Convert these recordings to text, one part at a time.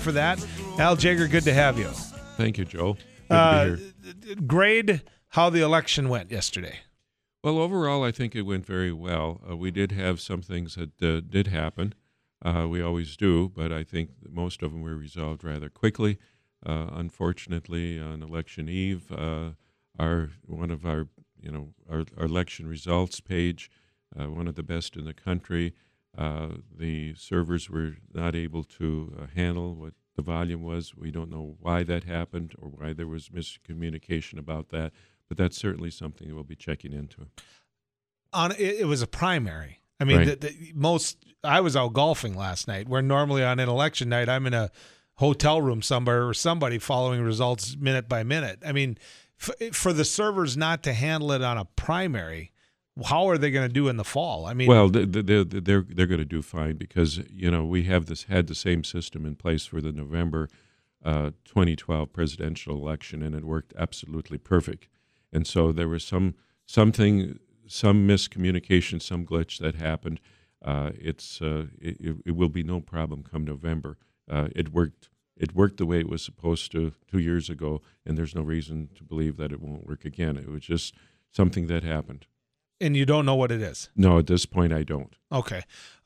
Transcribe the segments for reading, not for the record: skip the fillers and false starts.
for that. Al Jaeger, good to have you. Thank you, Joe. Good to be here. Grade how the election went yesterday. Well, overall, I think it went very well. We did have some things that did happen. We always do, but I think that most of them were resolved rather quickly. Unfortunately, on election eve, our election results page, one of the best in the country, the servers were not able to handle what the volume was. We don't know why that happened or why there was miscommunication about that, but that's certainly something we'll be checking into. It was a primary. I mean, Right. I was out golfing last night, where normally on an election night I'm in a hotel room somewhere or somebody following results minute by minute. I mean, for the servers not to handle it on a primary, how are they going to do in the fall? I mean, Well, they're going to do fine because we have had the same system in place for the November 2012 presidential election, and it worked absolutely perfect. And so there was some miscommunication, some glitch that happened. It will be no problem come November. It worked the way it was supposed to 2 years ago, and there's no reason to believe that it won't work again. It was just something that happened. and you don't know what it is. No, at this point, I don't. Okay.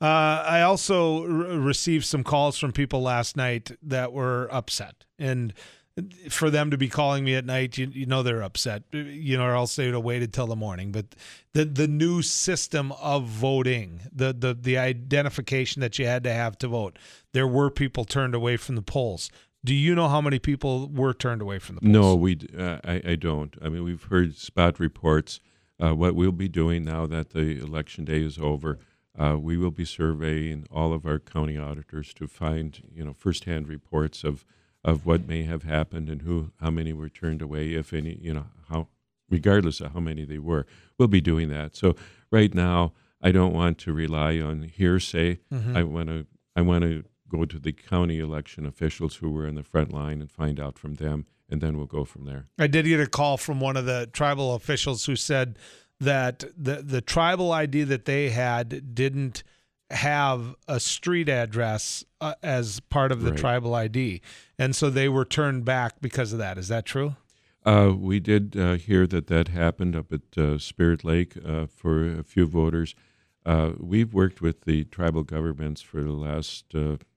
I also received some calls from people last night that were upset. And for them to be calling me at night, you know they're upset, or else they would have waited till the morning. But the new system of voting, the identification that you had to have to vote, there were people turned away from the polls. Do you know how many people were turned away from the polls? No, I don't. I mean, we've heard spot reports. What we'll be doing now that the election day is over, we will be surveying all of our county auditors to find, firsthand reports of what may have happened and how many were turned away, if any, regardless of how many they were. We'll be doing that. So right now, I don't want to rely on hearsay. Mm-hmm. I want to go to the county election officials who were in the front line and find out from them, and then we'll go from there. I did get a call from one of the tribal officials who said that the tribal ID that they had didn't have a street address as part of the Right. tribal ID, and so they were turned back because of that. Is that true? We did hear that happened up at Spirit Lake for a few voters. We've worked with the tribal governments for the last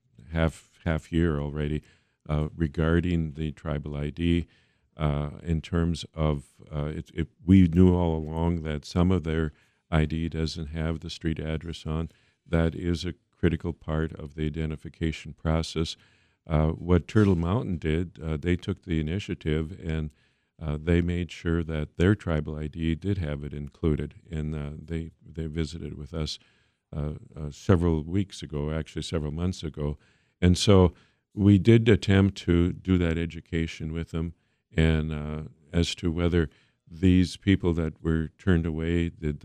half year already regarding the tribal ID in terms of we knew all along that some of their ID doesn't have the street address on. That is a critical part of the identification process. What Turtle Mountain did, they took the initiative and they made sure that their tribal ID did have it included, and they visited with us several weeks ago, actually several months ago, and so we did attempt to do that education with them, and as to whether these people that were turned away, did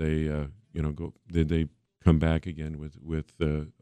they come back again with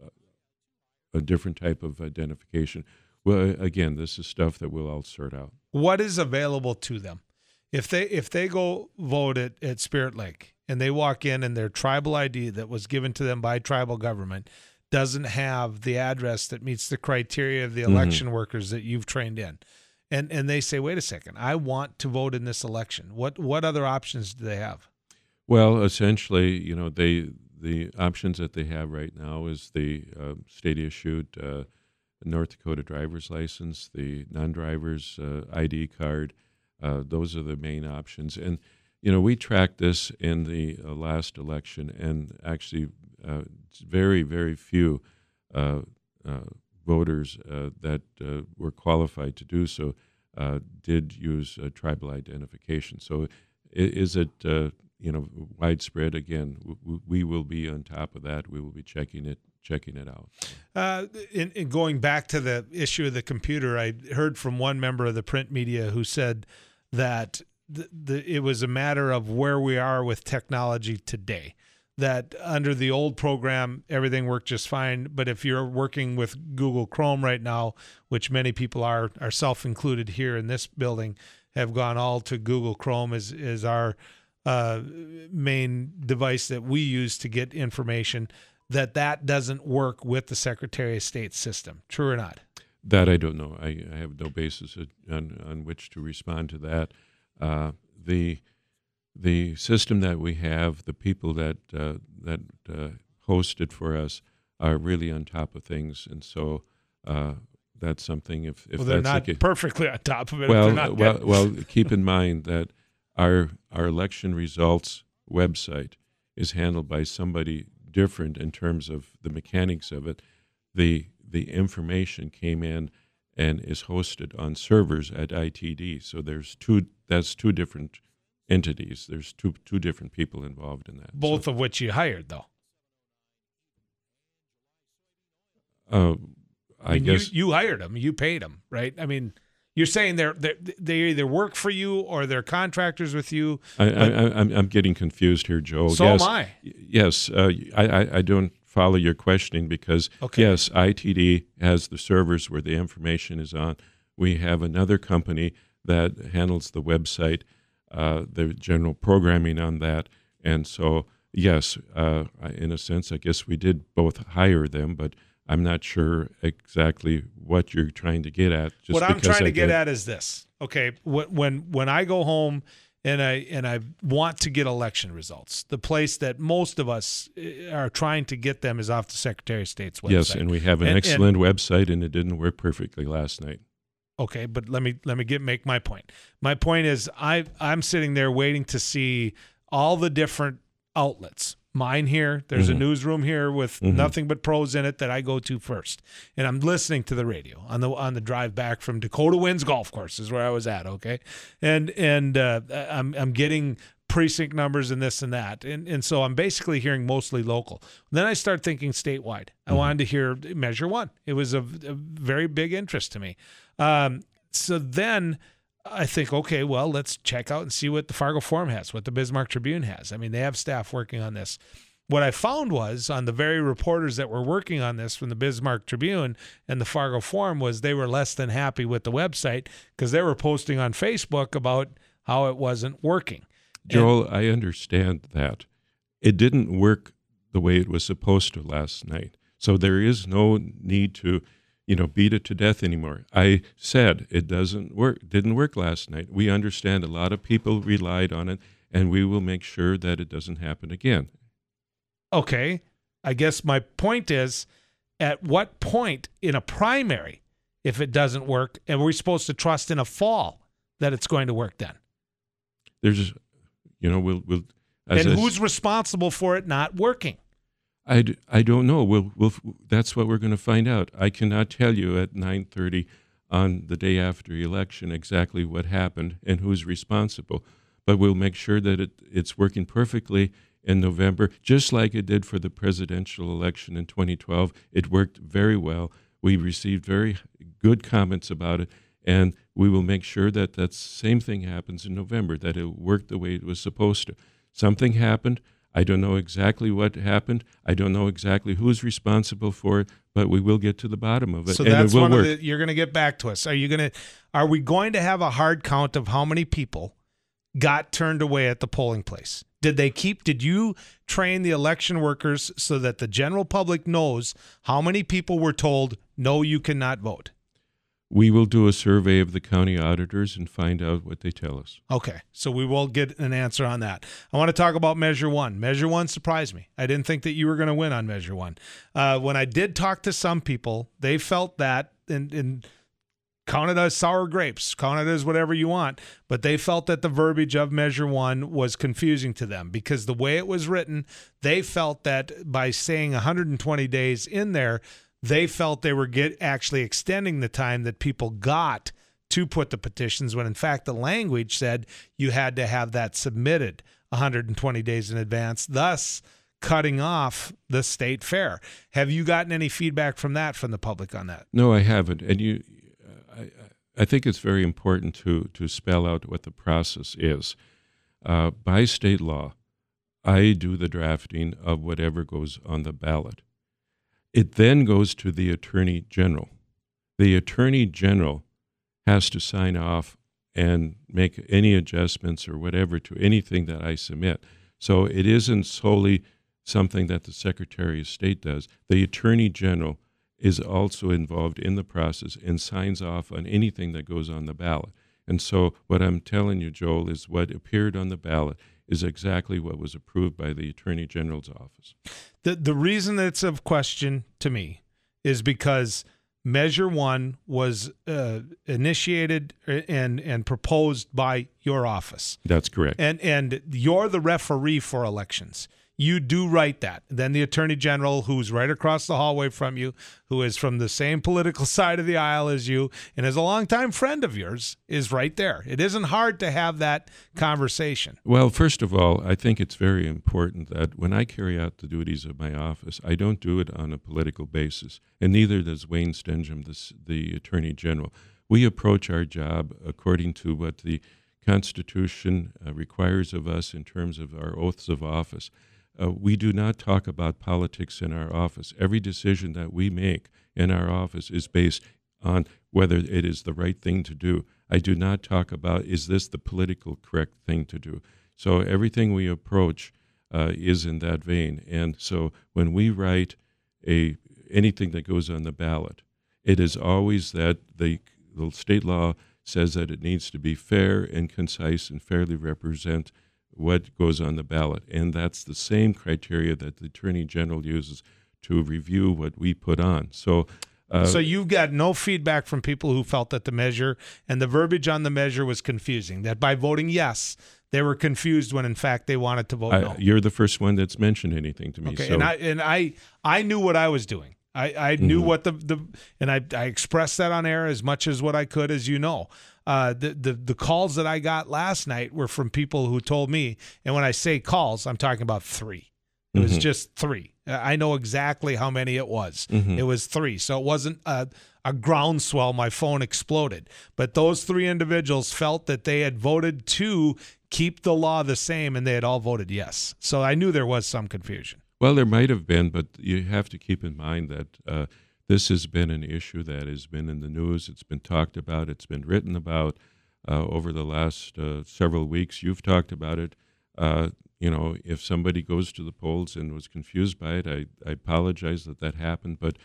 a different type of identification? Well, again, this is stuff that we'll all sort out. What is available to them if they go vote at Spirit Lake and they walk in and their tribal ID that was given to them by tribal government doesn't have the address that meets the criteria of the election workers that you've trained in, and they say, wait a second, I want to vote in this election. What other options do they have? Well, essentially, the options that they have right now is the state-issued North Dakota driver's license, the non-driver's ID card. Those are the main options. And, we tracked this in the last election, and actually very, very few voters that were qualified to do so did use tribal identification. So is it widespread? Again, we will be on top of that. We will be checking it out. In going back to the issue of the computer, I heard from one member of the print media who said that it was a matter of where we are with technology today. That under the old program, everything worked just fine. But if you're working with Google Chrome right now, which many people are, ourselves included here in this building, have gone all to Google Chrome as our main device that we use to get information, that doesn't work with the Secretary of State system. True or not? That I don't know. I have no basis on which to respond to that. The system that we have, the people that host it for us are really on top of things, and so that's something. If well, they're that's not perfectly on top of it. well, if they're not well, keep in mind that our election results website is handled by somebody different in terms of the mechanics of it. The information came in and is hosted on servers at ITD. So that's two different entities. There's two different people involved in that. Both of which you hired, though. I guess you hired them, you paid them, right? I mean, you're saying they either work for you or they're contractors with you. I'm getting confused here, Joe. So yes, am I. Yes, I don't follow your questioning because yes, ITD has the servers where the information is on. We have another company that handles the website, the general programming on that, and so yes, in a sense, I guess we did both hire them, but I'm not sure exactly what you're trying to get at. What I'm trying to get at is this. Okay, when I go home and I want to get election results, the place that most of us are trying to get them is off the Secretary of State's website. Yes, and we have an excellent website, and it didn't work perfectly last night. Okay, but let me make my point. My point is I'm sitting there waiting to see all the different outlets. Mine here, there's a newsroom here with nothing but pros in it that I go to first, and I'm listening to the radio on the drive back from Dakota Winds Golf Course is where I was at. Okay, and I'm getting precinct numbers and this and that, and so I'm basically hearing mostly local. Then I start thinking statewide. I wanted to hear Measure One. It was a very big interest to me. So then I think, okay, well, let's check out and see what the Fargo Forum has, what the Bismarck Tribune has. I mean, they have staff working on this. What I found was on the very reporters that were working on this from the Bismarck Tribune and the Fargo Forum was they were less than happy with the website because they were posting on Facebook about how it wasn't working. Joel, I understand that. It didn't work the way it was supposed to last night. So there is no need to beat it to death anymore. I said it didn't work last night. We understand a lot of people relied on it, and we will make sure that it doesn't happen again. Okay. I guess my point is, at what point in a primary, if it doesn't work, and we're supposed to trust in a fall that it's going to work then? There's, we'll. And who's responsible for it not working? I don't know. We'll that's what we're going to find out. I cannot tell you at 9:30 on the day after the election exactly what happened and who's responsible, but we'll make sure that it's working perfectly in November, just like it did for the presidential election in 2012. It worked very well. We received very good comments about it, and we will make sure that that same thing happens in November, that it worked the way it was supposed to. Something happened. I don't know exactly what happened. I don't know exactly who's responsible for it, but we will get to the bottom of it. So and that's it will one work. of the, you're going to get back to us. Are we going to have a hard count of how many people got turned away at the polling place? Did you train the election workers so that the general public knows how many people were told, no, you cannot vote? We will do a survey of the county auditors and find out what they tell us. Okay, so we will get an answer on that. I want to talk about Measure One. Measure One surprised me. I didn't think that you were going to win on Measure One. When I did talk to some people, they felt that, and count it as sour grapes, count it as whatever you want, but they felt that the verbiage of Measure One was confusing to them because the way it was written, they felt that by saying 120 days in there, they felt they were actually extending the time that people got to put the petitions when, in fact, the language said you had to have that submitted 120 days in advance, thus cutting off the state fair. Have you gotten any feedback from the public on that? No, I haven't. And I think it's very important to spell out what the process is. By state law, I do the drafting of whatever goes on the ballot. It then goes to the Attorney General. The Attorney General has to sign off and make any adjustments or whatever to anything that I submit. So it isn't solely something that the Secretary of State does. The Attorney General is also involved in the process and signs off on anything that goes on the ballot. And so what I'm telling you, Joel, is what appeared on the ballot is exactly what was approved by the Attorney General's office. The reason that it's of question to me is because Measure 1 was initiated and proposed by your office. That's correct. And you're the referee for elections. You do write that. Then the Attorney General, who's right across the hallway from you, who is from the same political side of the aisle as you, and is a longtime friend of yours, is right there. It isn't hard to have that conversation. Well, first of all, I think it's very important that when I carry out the duties of my office, I don't do it on a political basis, and neither does Wayne Stenjum, the Attorney General. We approach our job according to what the Constitution requires of us in terms of our oaths of office. We do not talk about politics in our office. Every decision that we make in our office is based on whether it is the right thing to do. I do not talk about, is this the political correct thing to do? So everything we approach is in that vein. And so when we write anything that goes on the ballot, it is always that the state law says that it needs to be fair and concise and fairly represent what goes on the ballot. And that's the same criteria that the Attorney General uses to review what we put on. So you've got no feedback from people who felt that the measure and the verbiage on the measure was confusing, that by voting yes, they were confused when in fact they wanted to vote no. You're the first one that's mentioned anything to me. Okay, so. and I knew what I was doing. I knew what and I expressed that on air as much as what I could, as you know. The calls that I got last night were from people who told me, and when I say calls, I'm talking about 3. It was just 3. I know exactly how many it was. It was 3. So it wasn't a groundswell. My phone exploded. But those 3 individuals felt that they had voted to keep the law the same, and they had all voted yes. So I knew there was some confusion. Well, there might have been, but you have to keep in mind that this has been an issue that has been in the news. It's been talked about. It's been written about over the last several weeks. You've talked about it. If somebody goes to the polls and was confused by it, I apologize that happened. But,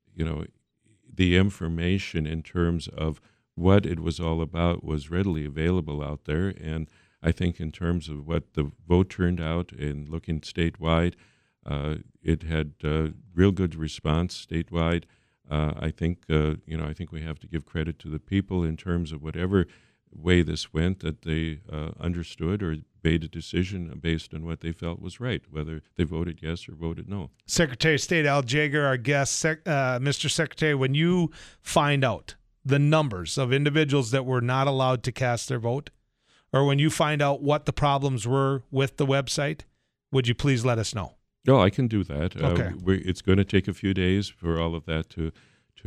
the information in terms of what it was all about was readily available out there. And I think in terms of what the vote turned out and looking statewide, it had real good response statewide. I think we have to give credit to the people in terms of whatever way this went, that they understood or made a decision based on what they felt was right, whether they voted yes or voted no. Secretary of State Al Jaeger, our guest. Mr. Secretary, when you find out the numbers of individuals that were not allowed to cast their vote, or when you find out what the problems were with the website, would you please let us know? No, I can do that. Okay. It's going to take a few days for all of that to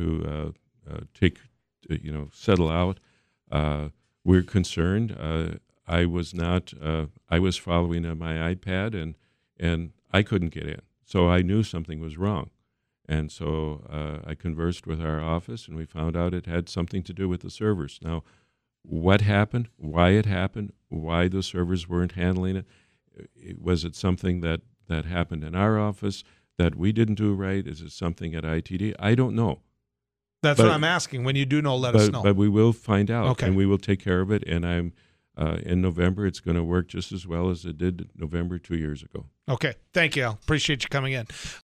settle out. We're concerned. I was not. I was following on my iPad, and I couldn't get in. So I knew something was wrong, and so I conversed with our office, and we found out it had something to do with the servers. Now, what happened? Why it happened? Why the servers weren't handling it? Was it something that happened in our office that we didn't do right? Is it something at ITD? I don't know. That's what I'm asking. When you do know, let us know. But we will find out, okay, and we will take care of it. And I'm in November, it's going to work just as well as it did November 2 years ago. Okay. Thank you, Al. Appreciate you coming in.